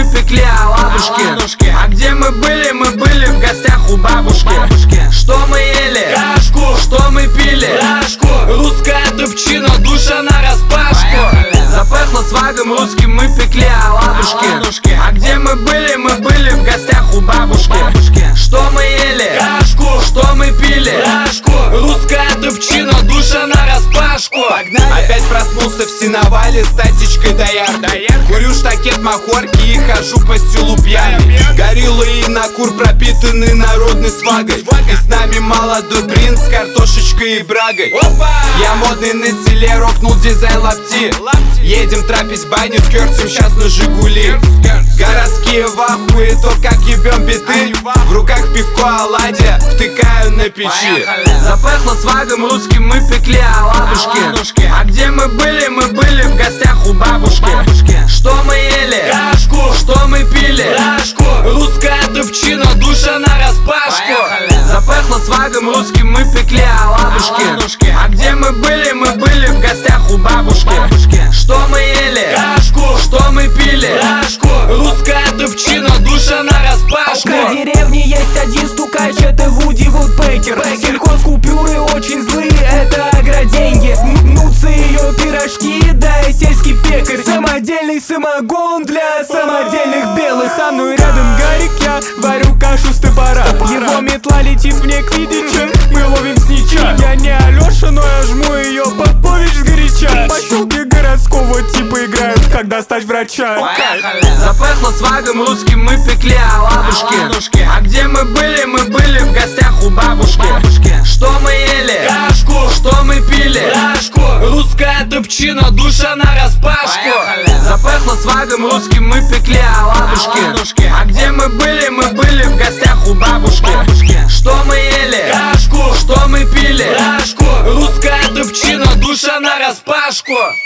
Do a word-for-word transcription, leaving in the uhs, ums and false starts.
мы пекли оладушки. А где мы были? Мы были в гостях у бабушки. Что мы ели? Кашку. Что мы пили? Рашку. Русская дубчина, душа нараспашку. Запахло свагом русским, мы пекли оладушки. А где мы были? Мы были в гостях у бабушки. Что мы ели? Кашку. Что мы пили? Рашку. Русская дубчина, душа нараспашку. Опять проснулся в сеновале с татечкой дояр. Курю штакет махорки и хожу по селу пьяный. Гориллы и накур пропитаны народной свагой. И с нами молодой принц с картошечкой и брагой. Я модный на селе, рокнул дизайн лапти. Едем трапить баню с кертем, щас на Жигули. Городские в ахуе, то как ебем биты. В руках пивко оладья, втыкаю на печи. Запахло свагом русским, мы пекли оладушки. А где мы были? Мы были в гостях у бабушки. Что мы ели? Кашку. Что мы пили? Рашку. Русская дубчина, душа нараспашку. Запахло свагом русским, мы пекли оладушки. А где мы были? Мы были в гостях у бабушки. Что мы ели? Кашку. Что мы пили? Рашку. Русская дубчина, душа нараспашку. На деревне есть один стукач, это Вуди Вудпекер. Сельхозкупюры очень злые, это агроденьги. Мнутся ее пирожки, да и сельский пекарь. Самодельный самогон для самодельных белых. Со мной рядом Гарик, я варю кашу с топора. Его метла летит вне Квиддича, мы ловим снича. Я не Алёша, но я жму ее Попович сгоряча. В поселке городского типа играют, как достать врача. Запахло свагом русским, мы пекли оладушки. А где мы были? Мы были в гостях у бабушки. Что мы ели? Кашку. Что мы пили? Рашку. Русская дубчина, душа нараспашку. Запахло свагом русским, мы пекли оладушки. А где мы были? Мы были в гостях у бабушки. Что мы ели? Кашку. Что мы пили? Рашку. Русская дубчина, душа нараспашку.